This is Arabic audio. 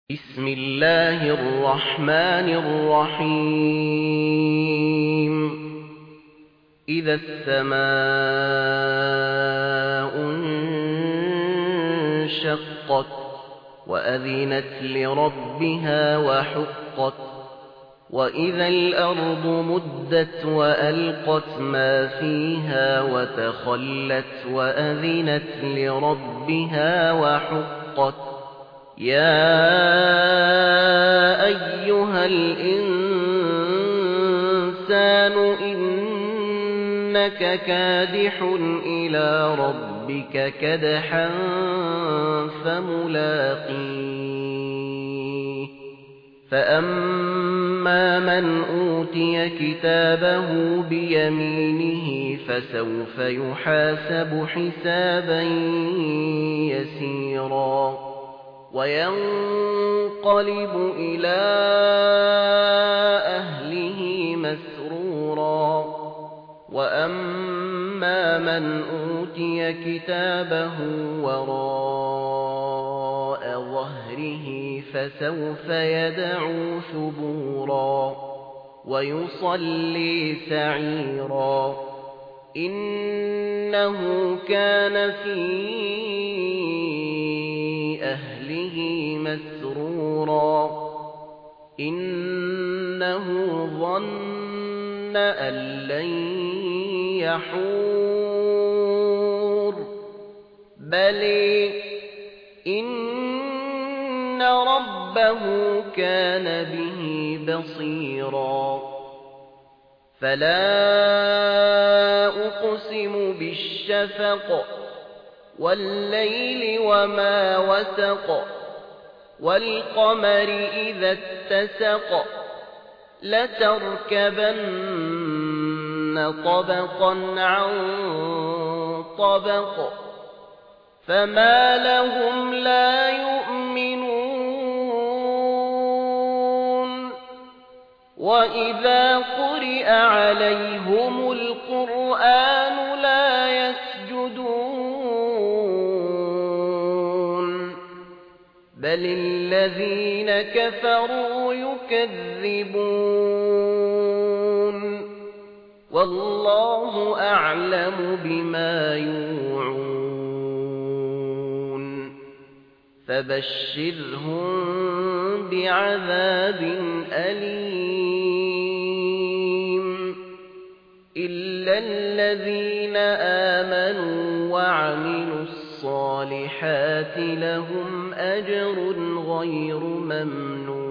بسم الله الرحمن الرحيم إذا السماء انشقت وأذنت لربها وحقت وإذا الأرض مدت وألقت ما فيها وتخلت وأذنت لربها وحقت يا أيها الإنسان إنك كادح إلى ربك كدحا فملاقيه فأما من أوتي كتابه بيمينه فسوف يحاسب حسابا يسيرا وينقلب إلى أهله مسرورا وأما من أوتي كتابه وراء ظهره فسوف يدعو ثبورا ويصلي سعيرا إنه كان في أهله مسرورا إنه ظن أن لن يحور بل إن ربه كان به بصيرا فلا أقسم بالشفق والليل وما وسق والقمر إذا اتسق لتركبن طبقا عن طبق فما لهم لا يؤمنون وإذا قرئ عليهم القرآن لا يسجدون بل الذين كفروا يكذبون والله أعلم بما يوعون فبشرهم بعذاب أليم إلا الذين آمنوا وعملوا الصالحات لهم أجر غير ممنون